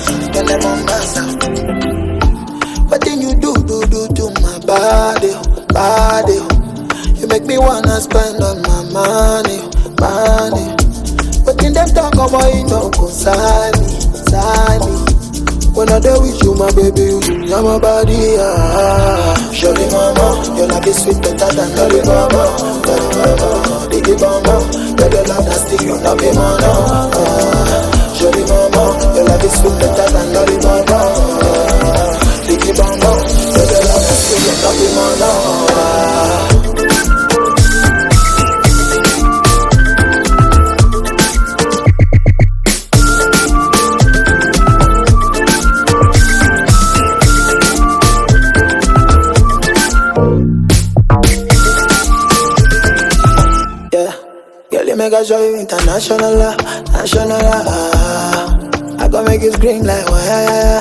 Girl, I'm on myself. What thing you do to my body, body. You make me wanna spend all my money, money. But in them talk about it, don't consign me, sign me. When I there with you, my baby, you are my body, Surely mama, your love is sweet, better than Dolly mama. Dolly mama, Diggy mama. Girl, your love that's still, you love me, mama. Surely mama, your love is sweet, better than Dolly mama. Diggy mama, girl, your love that's still, you love me, mama. Make I show you international, national. I gon' make you scream like why.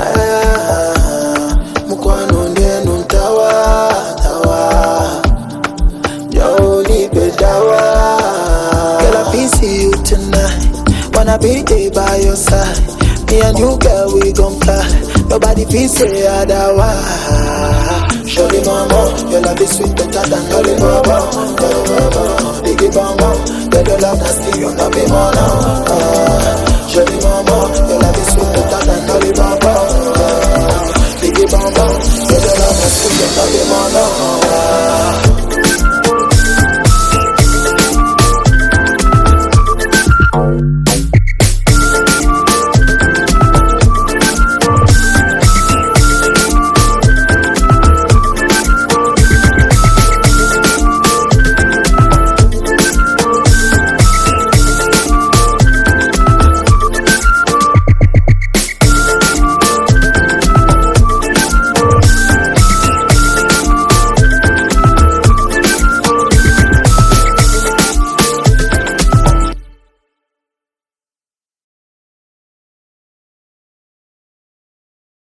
Mukwano ndiye nuntawa, tawa. Jodi pedawa. Girl, I feel see you tonight. Wanna be there by your side. Me and you, girl, we gon' fly. Nobody feel say otherwise. Surely mama, your love is sweet, better than Dolly mama. Dolly mama, Diggy mama. Girl, your love that's still, you love me, mama. Surely mama, your love is sweet.